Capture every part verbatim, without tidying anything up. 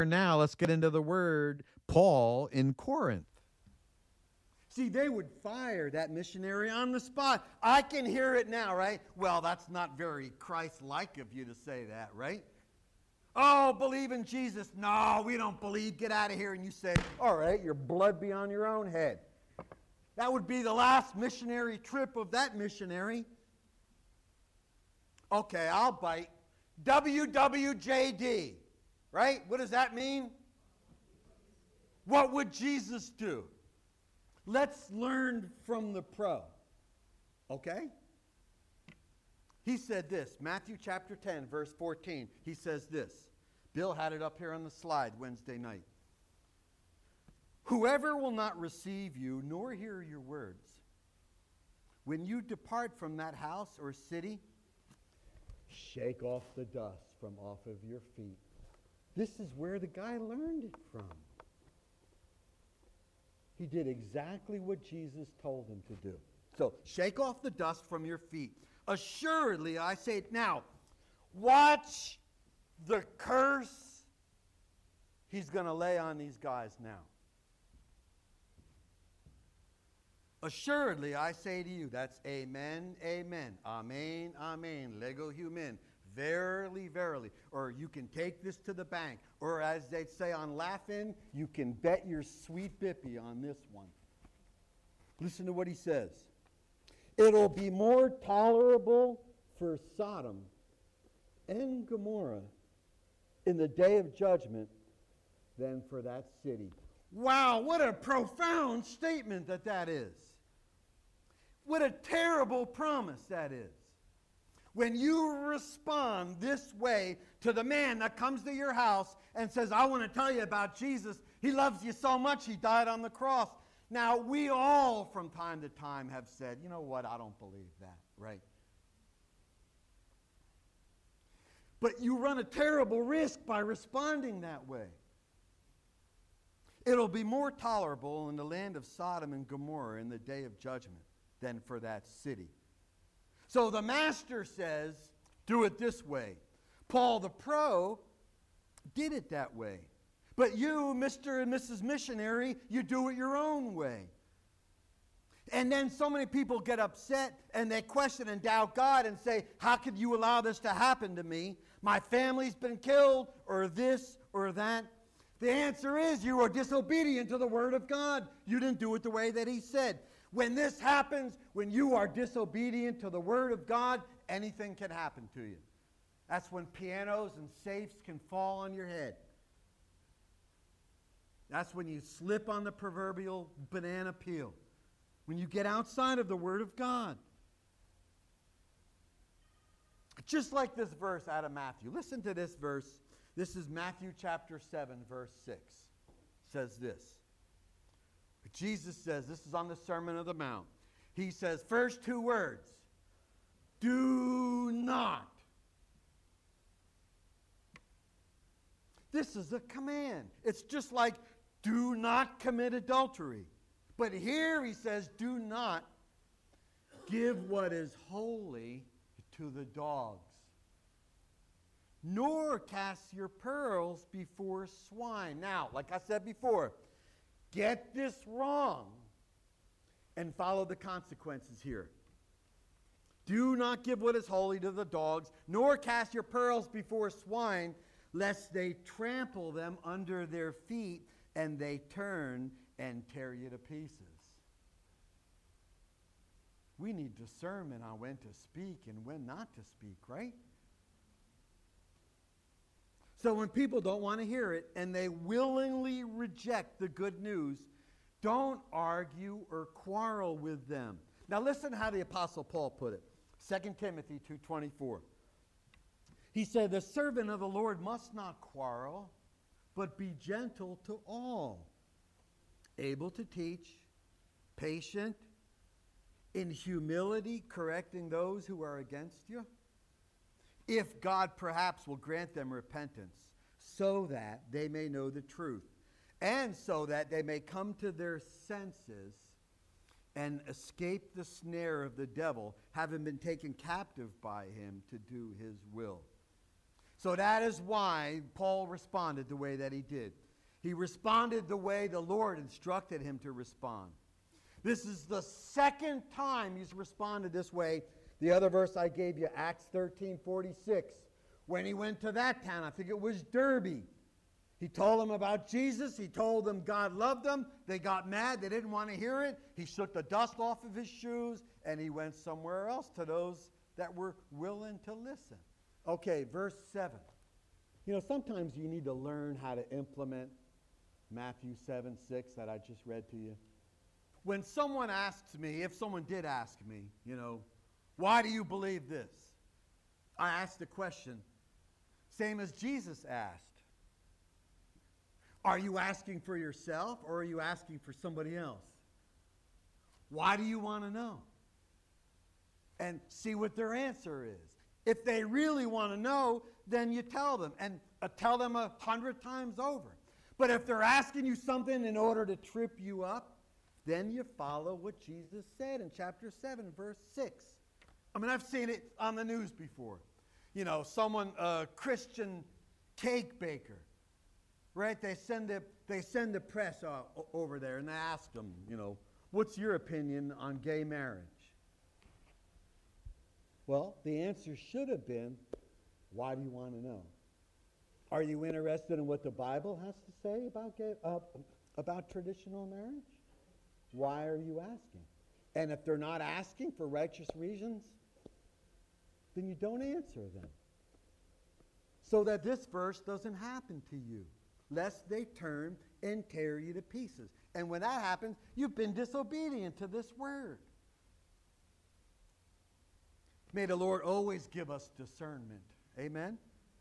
Now let's get into the word Paul in Corinth. See, they would fire that missionary on the spot. I can hear it now, right? Well, that's not very Christ-like of you to say that, right? Oh, believe in Jesus. No, we don't believe. Get out of here. And you say, all right, your blood be on your own head. That would be the last missionary trip of that missionary. Okay, I'll bite. W W J D, right? What does that mean? What would Jesus do? Let's learn from the pro. Okay? He said this, Matthew chapter ten, verse fourteen. He says this. Bill had it up here on the slide Wednesday night. Whoever will not receive you nor hear your words, when you depart from that house or city, shake off the dust from off of your feet. This is where the guy learned it from. He did exactly what Jesus told him to do. So, shake off the dust from your feet. Assuredly, I say it now, watch the curse he's going to lay on these guys now. Assuredly, I say to you, that's amen, amen, amen, amen, lego human, verily, verily. Or you can take this to the bank. Or as they'd say on Laughing, you can bet your sweet bippy on this one. Listen to what he says. It'll be more tolerable for Sodom and Gomorrah in the day of judgment than for that city. Wow, what a profound statement that that is. What a terrible promise that is. When you respond this way to the man that comes to your house and says, I want to tell you about Jesus. He loves you so much, he died on the cross. Now, we all from time to time have said, you know what, I don't believe that, right? But you run a terrible risk by responding that way. It'll be more tolerable in the land of Sodom and Gomorrah in the day of judgment than for that city. So the master says, do it this way. Paul the pro did it that way. But you, Mister and Missus Missionary, you do it your own way. And then so many people get upset and they question and doubt God and say, how could you allow this to happen to me? My family's been killed, or this or that. The answer is you are disobedient to the Word of God. You didn't do it the way that He said. When this happens, when you are disobedient to the Word of God, anything can happen to you. That's when pianos and safes can fall on your head. That's when you slip on the proverbial banana peel. When you get outside of the Word of God. Just like this verse out of Matthew. Listen to this verse. This is Matthew chapter seven, verse six. It says this. Jesus says, this is on the Sermon on the Mount. He says, first two words. Do not. This is a command. It's just like, do not commit adultery. But here he says, do not give what is holy to the dogs, nor cast your pearls before swine. Now, like I said before, get this wrong and follow the consequences here. Do not give what is holy to the dogs, nor cast your pearls before swine, lest they trample them under their feet and they turn and tear you to pieces. We need discernment on when to speak and when not to speak, right? So when people don't want to hear it and they willingly reject the good news, don't argue or quarrel with them. Now listen how the Apostle Paul put it. Second Timothy two twenty-four. He said, the servant of the Lord must not quarrel, but be gentle to all, able to teach, patient, in humility correcting those who are against you, if God perhaps will grant them repentance, so that they may know the truth, and so that they may come to their senses and escape the snare of the devil, having been taken captive by him to do his will. So that is why Paul responded the way that he did. He responded the way the Lord instructed him to respond. This is the second time he's responded this way. The other verse I gave you, Acts thirteen forty-six. When he went to that town, I think it was Derbe, he told them about Jesus. He told them God loved them. They got mad. They didn't want to hear it. He shook the dust off of his shoes, and he went somewhere else to those that were willing to listen. Okay, verse seven. You know, sometimes you need to learn how to implement Matthew seven six that I just read to you. When someone asks me, if someone did ask me, you know, why do you believe this? I ask the question, same as Jesus asked. Are you asking for yourself or are you asking for somebody else? Why do you want to know? And see what their answer is. If they really want to know, then you tell them, and uh, tell them a hundred times over. But if they're asking you something in order to trip you up, then you follow what Jesus said in chapter seven, verse six. I mean, I've seen it on the news before. You know, someone, a Christian cake baker, right? They send the, they send the press uh, over there and they ask them, you know, what's your opinion on gay marriage? Well, the answer should have been, why do you want to know? Are you interested in what the Bible has to say about gay, uh, about traditional marriage? Why are you asking? And if they're not asking for righteous reasons, then you don't answer them. So that this verse doesn't happen to you, lest they turn and tear you to pieces. And when that happens, you've been disobedient to this word. May the Lord always give us discernment. Amen?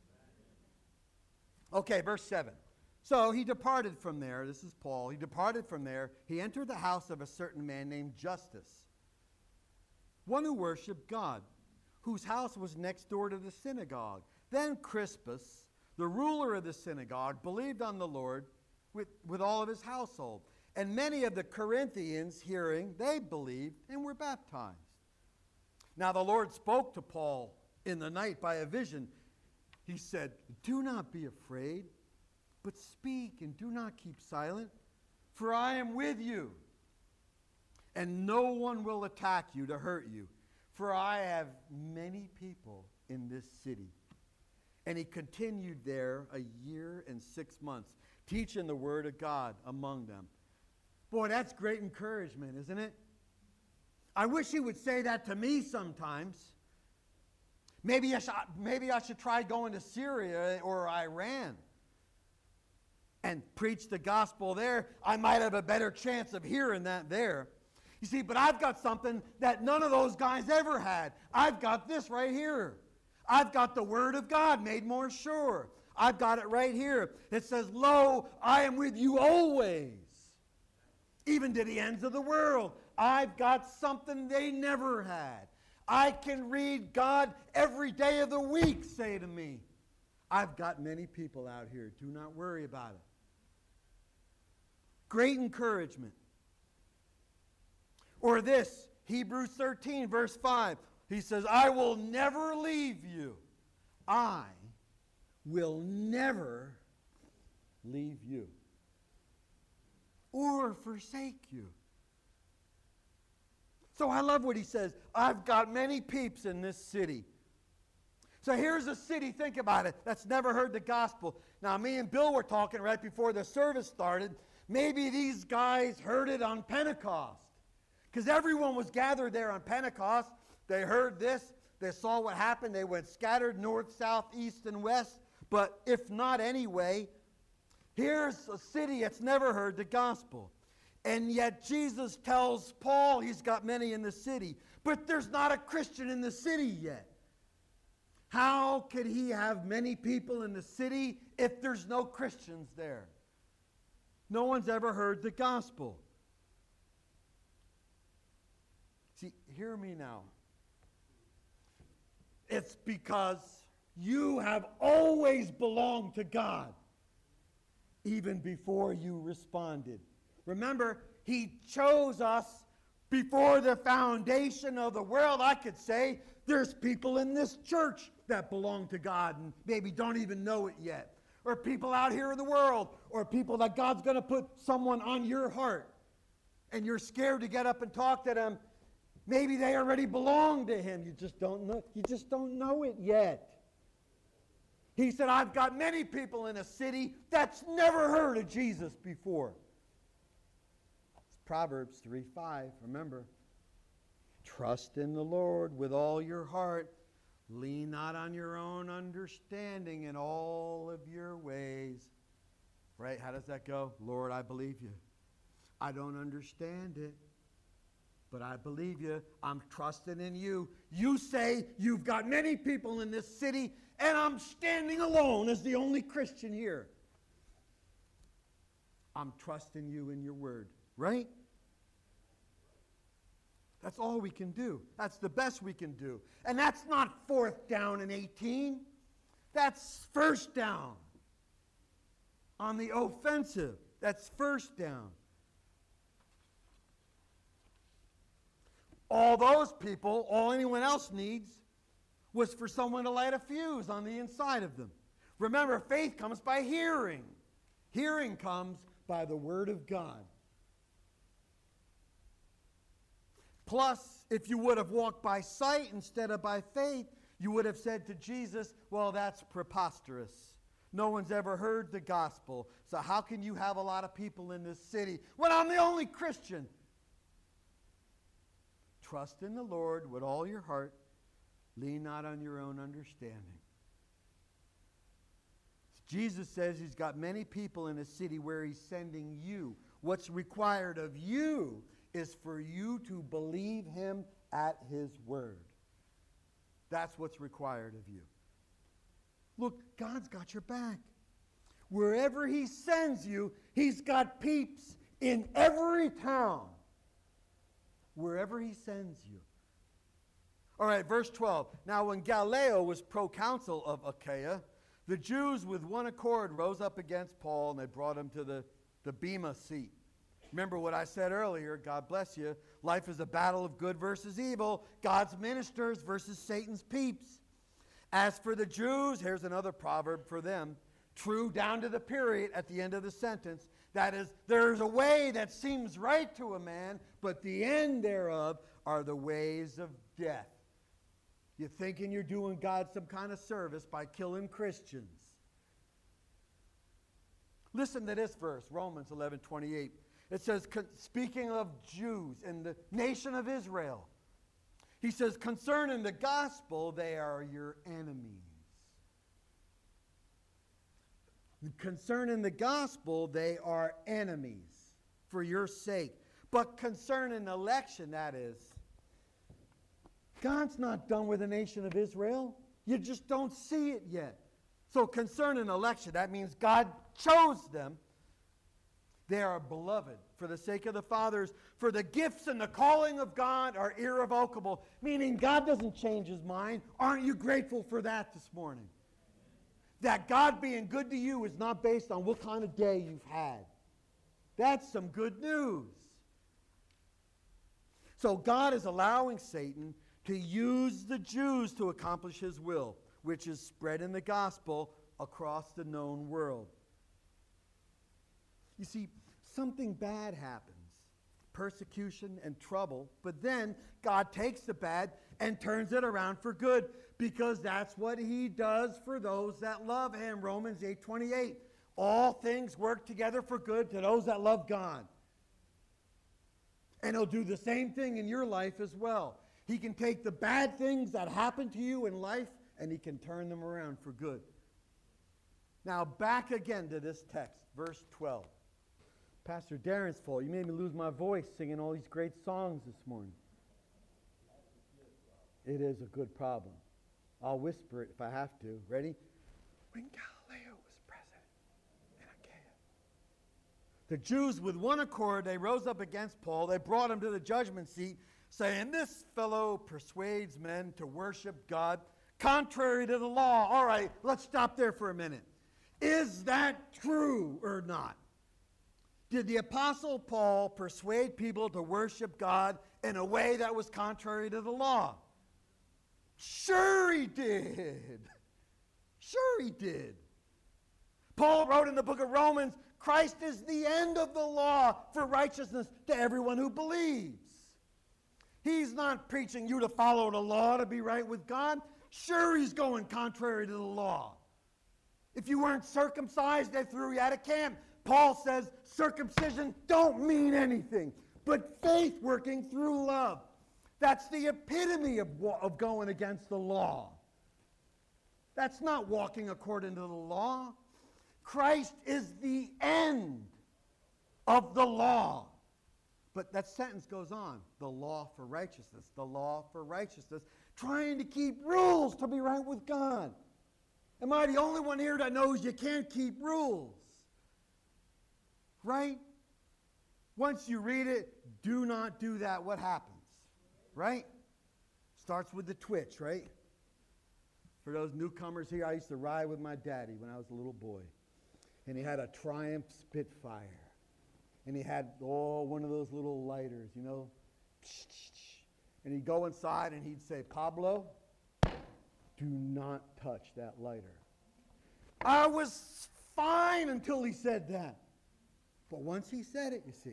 Okay, verse seven. So he departed from there. This is Paul. He departed from there. He entered the house of a certain man named Justus, one who worshiped God, whose house was next door to the synagogue. Then Crispus, the ruler of the synagogue, believed on the Lord with, with all of his household. And many of the Corinthians, hearing, they believed and were baptized. Now the Lord spoke to Paul in the night by a vision. He said, do not be afraid, but speak and do not keep silent, for I am with you, and no one will attack you to hurt you, for I have many people in this city. And he continued there a year and six months, teaching the word of God among them. Boy, that's great encouragement, isn't it? I wish he would say that to me sometimes. Maybe I should, maybe I should try going to Syria or Iran and preach the gospel there. I might have a better chance of hearing that there. You see, but I've got something that none of those guys ever had. I've got this right here. I've got the word of God made more sure. I've got it right here. It says, lo, I am with you always, even to the ends of the world. I've got something they never had. I can read God every day of the week, say to me. I've got many people out here. Do not worry about it. Great encouragement. Or this, Hebrews thirteen, verse five. He says, I will never leave you. I will never leave you or forsake you. So I love what he says. I've got many peeps in this city. So here's a city, think about it, that's never heard the gospel. Now, me and Bill were talking right before the service started. Maybe these guys heard it on Pentecost, because everyone was gathered there on Pentecost. They heard this. They saw what happened. They went scattered north, south, east, and west. But if not anyway, here's a city that's never heard the gospel. And yet Jesus tells Paul he's got many in the city. But there's not a Christian in the city yet. How could he have many people in the city if there's no Christians there? No one's ever heard the gospel. See, hear me now. It's because you have always belonged to God, even before you responded. Remember, he chose us before the foundation of the world. I could say there's people in this church that belong to God and maybe don't even know it yet. Or people out here in the world, or people that God's going to put someone on your heart, and you're scared to get up and talk to them. Maybe they already belong to him. You just don't know. You just don't know it yet. He said, I've got many people in a city that's never heard of Jesus before. It's Proverbs three five. Remember, trust in the Lord with all your heart. Lean not on your own understanding in all of your ways. Right? How does that go? Lord, I believe you. I don't understand it, but I believe you. I'm trusting in you. You say you've got many people in this city, and I'm standing alone as the only Christian here. I'm trusting you in your word, right? That's all we can do. That's the best we can do. And that's not fourth down and eighteen. That's first down. On the offensive, that's first down. All those people, all anyone else needs was for someone to light a fuse on the inside of them. Remember, faith comes by hearing. Hearing comes by the word of God. Plus, if you would have walked by sight instead of by faith, you would have said to Jesus, well, that's preposterous. No one's ever heard the gospel. So how can you have a lot of people in this city when I'm the only Christian? Trust in the Lord with all your heart. Lean not on your own understanding. Jesus says he's got many people in a city where he's sending you. What's required of you is for you to believe him at his word. That's what's required of you. Look, God's got your back. Wherever he sends you, he's got peeps in every town. Wherever he sends you. All right, verse twelve. Now when Gallio was proconsul of Achaia, the Jews with one accord rose up against Paul, and they brought him to the, the Bema seat. Remember what I said earlier, God bless you. Life is a battle of good versus evil, God's ministers versus Satan's peeps. As for the Jews, here's another proverb for them, true down to the period at the end of the sentence. That is, there's a way that seems right to a man, but the end thereof are the ways of death. You're thinking you're doing God some kind of service by killing Christians. Listen to this verse, Romans eleven twenty-eight. It says, speaking of Jews and the nation of Israel, he says, concerning the gospel, they are your enemies. Concerning the gospel, they are enemies for your sake. But concerning election, that is, God's not done with the nation of Israel. You just don't see it yet. So concerning election, that means God chose them. They are beloved for the sake of the fathers, for the gifts and the calling of God are irrevocable, meaning God doesn't change his mind. Aren't you grateful for that this morning? That God being good to you is not based on what kind of day you've had. That's some good news. So God is allowing Satan to use the Jews to accomplish his will, which is spreading the gospel across the known world. You see, something bad happens, persecution and trouble, but then God takes the bad and turns it around for good, because that's what he does for those that love him. Romans eight twenty-eight. All things work together for good to those that love God. And he'll do the same thing in your life as well. He can take the bad things that happen to you in life and he can turn them around for good. Now back again to this text, verse twelve. Pastor Darren's fault. You made me lose my voice singing all these great songs this morning. It is a good problem. I'll whisper it if I have to. Ready? When Galileo was president in Achaia, the Jews with one accord, they rose up against Paul. They brought him to the judgment seat, saying, this fellow persuades men to worship God contrary to the law. All right, let's stop there for a minute. Is that true or not? Did the Apostle Paul persuade people to worship God in a way that was contrary to the law? Sure he did. Sure he did. Paul wrote in the book of Romans, Christ is the end of the law for righteousness to everyone who believes. He's not preaching you to follow the law to be right with God. Sure, he's going contrary to the law. If you weren't circumcised, they threw you out of camp. Paul says circumcision don't mean anything, but faith working through love. That's the epitome of, of going against the law. That's not walking according to the law. Christ is the end of the law. But that sentence goes on. The law for righteousness. The law for righteousness. Trying to keep rules to be right with God. Am I the only one here that knows you can't keep rules? Right? Once you read it, do not do that. What happens? Right? Starts with the twitch, right? For those newcomers here, I used to ride with my daddy when I was a little boy. And he had a Triumph Spitfire. And he had, oh, one of those little lighters, you know. And he'd go inside and he'd say, Pablo, do not touch that lighter. I was fine until he said that. But once he said it, you see,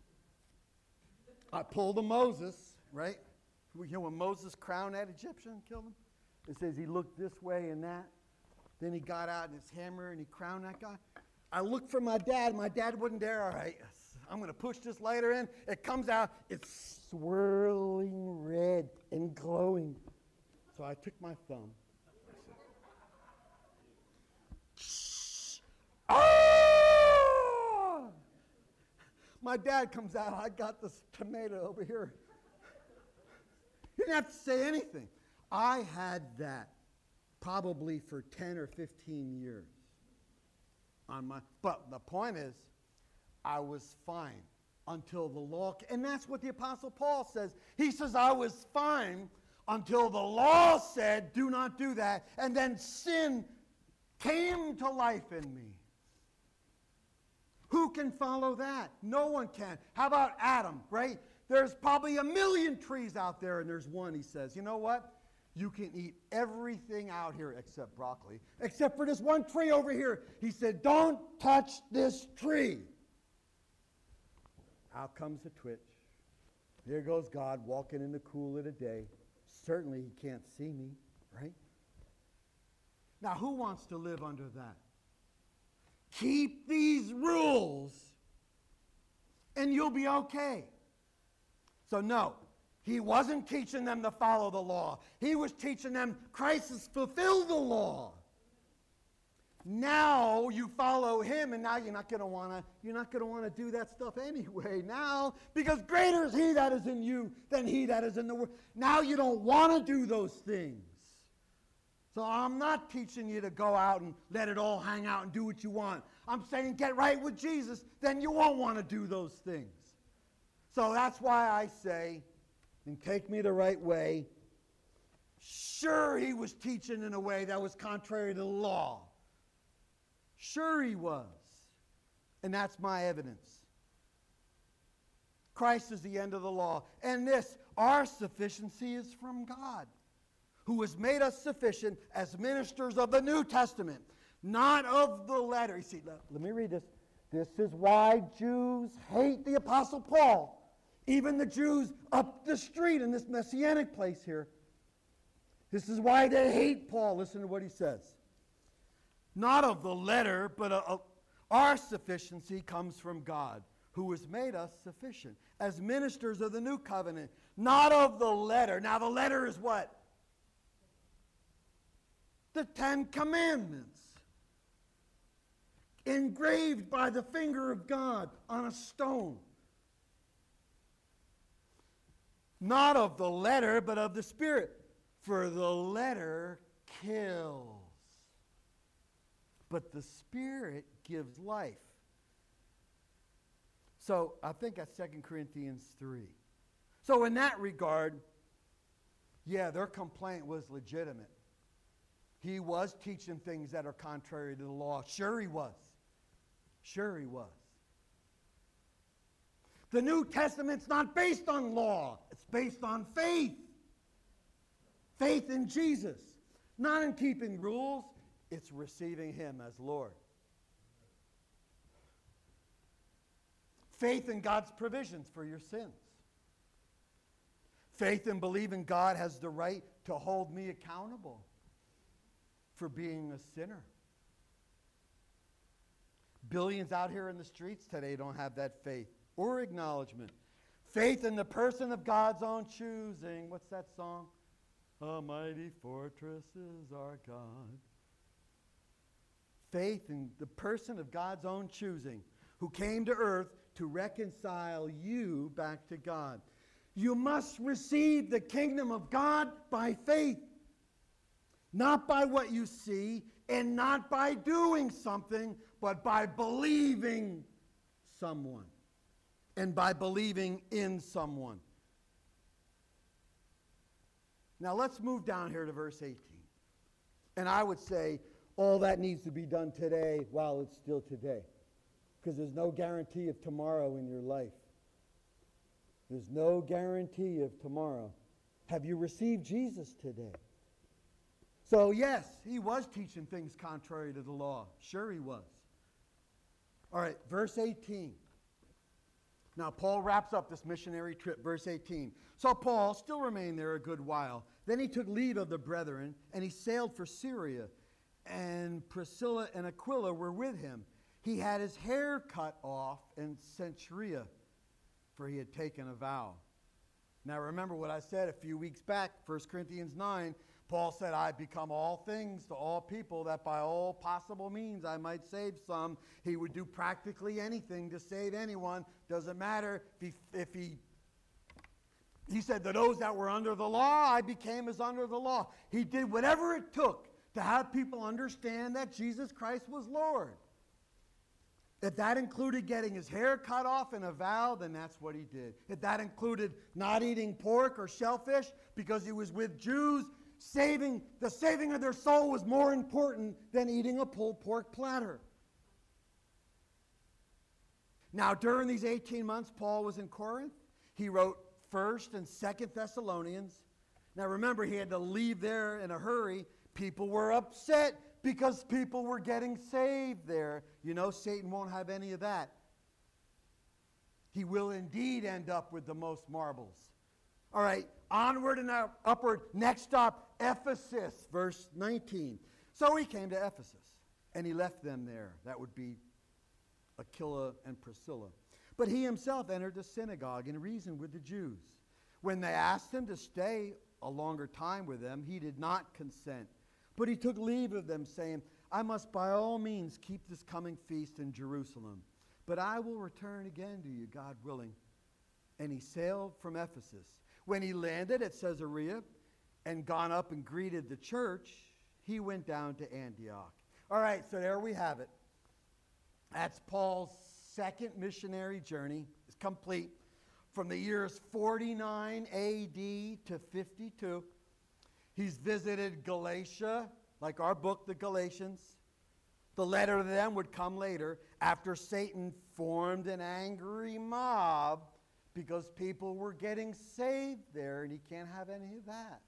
I pulled a Moses, right? You know when Moses crowned that Egyptian and killed him? It says he looked this way and that. Then he got out his hammer and he crowned that guy. I looked for my dad. My dad wasn't there. All right, I'm going to push this lighter in. It comes out. It's swirling red and glowing. So I took my thumb. Ah! My dad comes out. I got this tomato over here. He didn't have to say anything. I had that probably for ten or fifteen years. On my, but the point is, I was fine until the law, and that's what the Apostle Paul says. He says, I was fine until the law said, do not do that, and then sin came to life in me. Who can follow that? No one can. How about Adam, right? There's probably a million trees out there, and there's one, he says, you know what? You can eat everything out here except broccoli, except for this one tree over here. He said, don't touch this tree. Out comes the twitch. Here goes God walking in the cool of the day. Certainly he can't see me, right? Now, who wants to live under that? Keep these rules and you'll be okay. So no. He wasn't teaching them to follow the law. He was teaching them Christ has fulfilled the law. Now you follow him, and now you're not going to want to. You're not going to want to do that stuff anyway. Now, because greater is he that is in you than he that is in the world. Now you don't want to do those things. So I'm not teaching you to go out and let it all hang out and do what you want. I'm saying get right with Jesus. Then you won't want to do those things. So that's why I say, and take me the right way. Sure, he was teaching in a way that was contrary to the law. Sure he was. And that's my evidence. Christ is the end of the law. And this, our sufficiency is from God, who has made us sufficient as ministers of the New Testament, not of the letter. You see, let, let me read this. This is why Jews hate the Apostle Paul. Even the Jews up the street in this Messianic place here. This is why they hate Paul. Listen to what he says. Not of the letter, but uh, our sufficiency comes from God, who has made us sufficient as ministers of the new covenant. Not of the letter. Now the letter is what? The Ten Commandments. Engraved by the finger of God on a stone. Not of the letter, but of the Spirit. For the letter kills, but the Spirit gives life. So I think that's Second Corinthians three. So in that regard, yeah, their complaint was legitimate. He was teaching things that are contrary to the law. Sure he was. Sure he was. The New Testament's not based on law. It's based on faith. Faith in Jesus, not in keeping rules. It's receiving him as Lord. Faith in God's provisions for your sins. Faith in believing God has the right to hold me accountable for being a sinner. Billions out here in the streets today don't have that faith or acknowledgement. Faith in the person of God's own choosing. What's that song? A mighty fortress is our God. Faith in the person of God's own choosing, who came to earth to reconcile you back to God. You must receive the kingdom of God by faith, not by what you see and not by doing something, but by believing someone and by believing in someone. Now let's move down here to verse eighteen. And I would say all that needs to be done today while it's still today, because there's no guarantee of tomorrow in your life. There's no guarantee of tomorrow. Have you received Jesus today? So yes, he was teaching things contrary to the law. Sure he was. All right, verse eighteen. Now Paul wraps up this missionary trip, verse eighteen. So Paul still remained there a good while. Then he took leave of the brethren, and he sailed for Syria. And Priscilla and Aquila were with him. He had his hair cut off in Cenchrea, for he had taken a vow. Now remember what I said a few weeks back, First Corinthians nine. Paul said, I become all things to all people, that by all possible means I might save some. He would do practically anything to save anyone. Doesn't matter if he, if he, he said, to those that were under the law, I became as under the law. He did whatever it took to have people understand that Jesus Christ was Lord. If that included getting his hair cut off in a vow, then that's what he did. If that included not eating pork or shellfish because he was with Jews, saving the saving of their soul was more important than eating a pulled pork platter. Now, during these eighteen months Paul was in Corinth, he wrote First and Second Thessalonians. Now remember, he had to leave there in a hurry. People were upset because people were getting saved there. You know, Satan won't have any of that. He will indeed end up with the most marbles. All right, onward and up, upward. Next stop, Ephesus, verse nineteen. So he came to Ephesus, and he left them there. That would be Aquila and Priscilla. But he himself entered the synagogue and reasoned with the Jews. When they asked him to stay a longer time with them, he did not consent. But he took leave of them, saying, I must by all means keep this coming feast in Jerusalem. But I will return again to you, God willing. And he sailed from Ephesus. When he landed at Caesarea and gone up and greeted the church, he went down to Antioch. All right, so there we have it. That's Paul's second missionary journey. It's complete. From the years forty-nine A D to fifty-two. He's visited Galatia, like our book, the Galatians. The letter to them would come later, after Satan formed an angry mob because people were getting saved there, and he can't have any of that.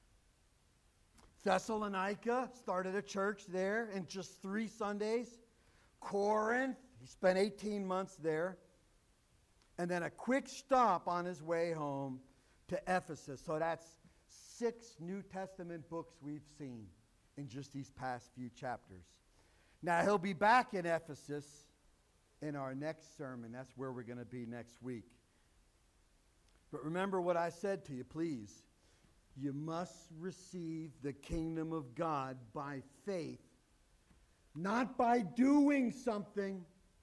Thessalonica started a church there in just three Sundays. Corinth, he spent eighteen months there. And then a quick stop on his way home to Ephesus. So that's six New Testament books we've seen in just these past few chapters. Now, he'll be back in Ephesus in our next sermon. That's where we're going to be next week. But remember what I said to you, please. You must receive the kingdom of God by faith, not by doing something,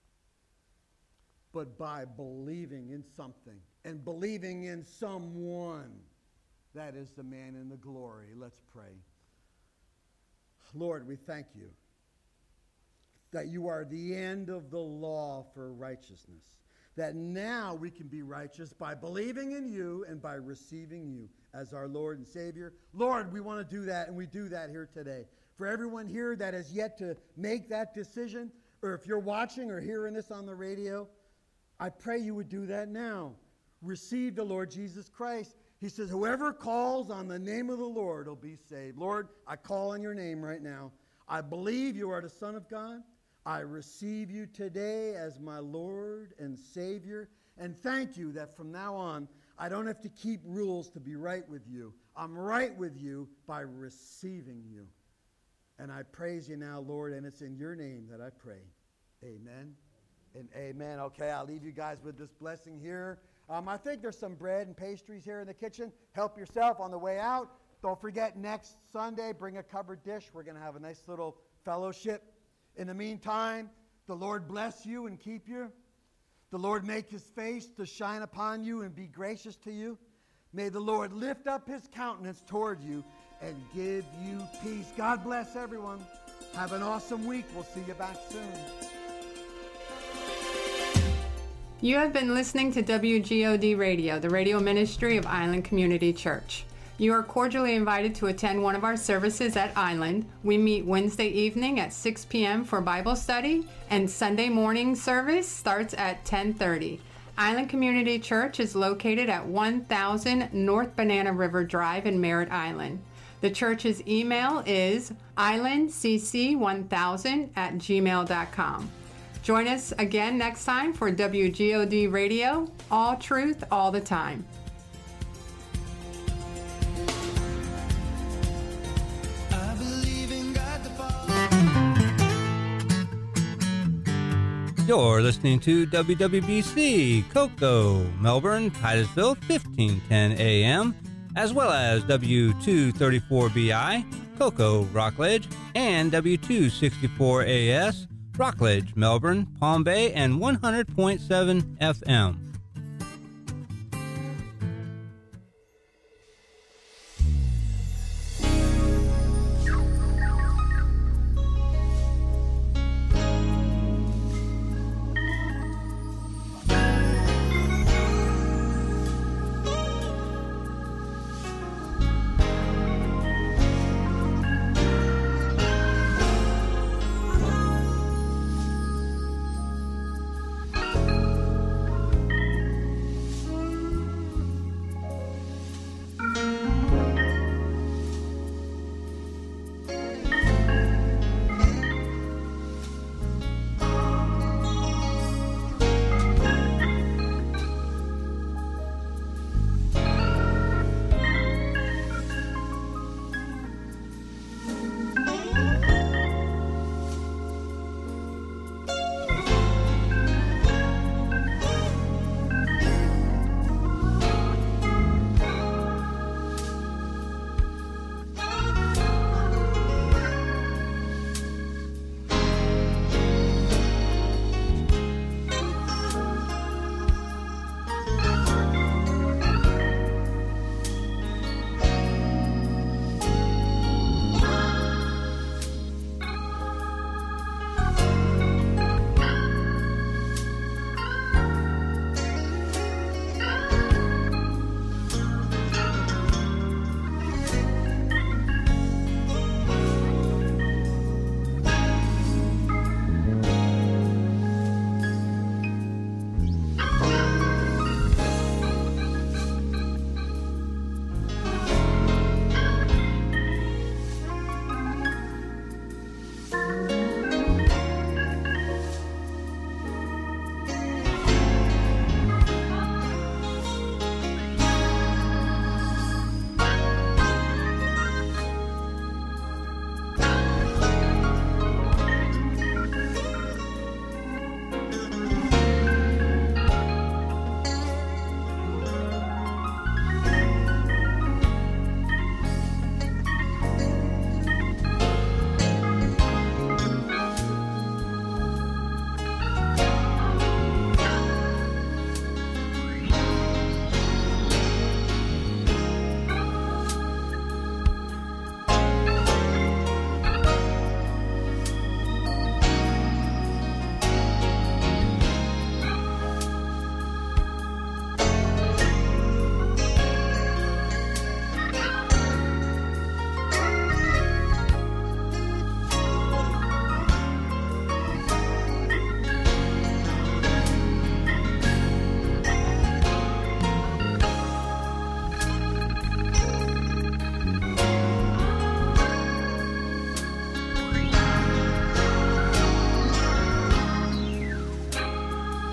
but by believing in something and believing in someone. That is the man in the glory. Let's pray. Lord, we thank you that you are the end of the law for righteousness, that now we can be righteous by believing in you and by receiving you as our Lord and Savior. Lord, we want to do that, and we do that here today. For everyone here that has yet to make that decision, or if you're watching or hearing this on the radio, I pray you would do that now. Receive the Lord Jesus Christ. He says, whoever calls on the name of the Lord will be saved. Lord, I call on your name right now. I believe you are the Son of God. I receive you today as my Lord and Savior. And thank you that from now on, I don't have to keep rules to be right with you. I'm right with you by receiving you. And I praise you now, Lord, and it's in your name that I pray. Amen and amen. Okay, I'll leave you guys with this blessing here. Um, I think there's some bread and pastries here in the kitchen. Help yourself on the way out. Don't forget, next Sunday, bring a covered dish. We're going to have a nice little fellowship. In the meantime, the Lord bless you and keep you. The Lord make his face to shine upon you and be gracious to you. May the Lord lift up his countenance toward you and give you peace. God bless everyone. Have an awesome week. We'll see you back soon. You have been listening to W G O D Radio, the radio ministry of Island Community Church. You are cordially invited to attend one of our services at Island. We meet Wednesday evening at six p.m. for Bible study, and Sunday morning service starts at ten thirty. Island Community Church is located at one thousand North Banana River Drive in Merritt Island. The church's email is island c c one thousand at gmail dot com. Join us again next time for W G O D Radio, all truth, all the time. You're listening to W W B C, Cocoa, Melbourne, Titusville, fifteen ten A M, as well as W two thirty-four B I, Cocoa, Rockledge, and W two sixty-four A S, Rockledge, Melbourne, Palm Bay, and one hundred point seven F M.